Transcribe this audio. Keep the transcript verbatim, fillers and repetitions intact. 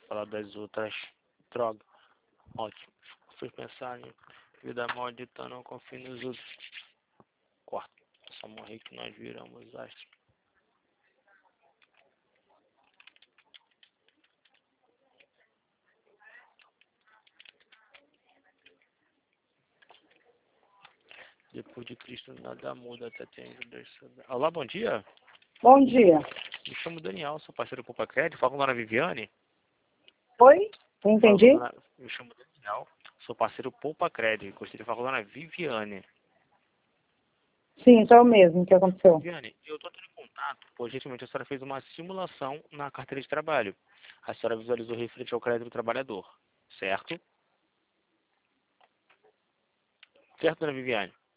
falar das outras drogas. Ótimo. Fui pensar em vida maldita, não confio nos outros. Quarto. Só morrer que nós viramos astros. Depois de Cristo nada muda, até tem Judas. Olá, bom dia. Bom dia. Me chamo Daniel, sou parceiro do Poupa Crédito. Fala com a dona Viviane. Oi? Não entendi. Dona... Me chamo Daniel, sou parceiro Poupa Crédito. Gostaria de falar com a dona Viviane. Sim, sou eu mesmo. O que aconteceu? Viviane, eu estou tendo contato, pois recentemente a senhora fez uma simulação na carteira de trabalho. A senhora visualizou referente ao crédito do trabalhador, certo? Certo, dona Viviane?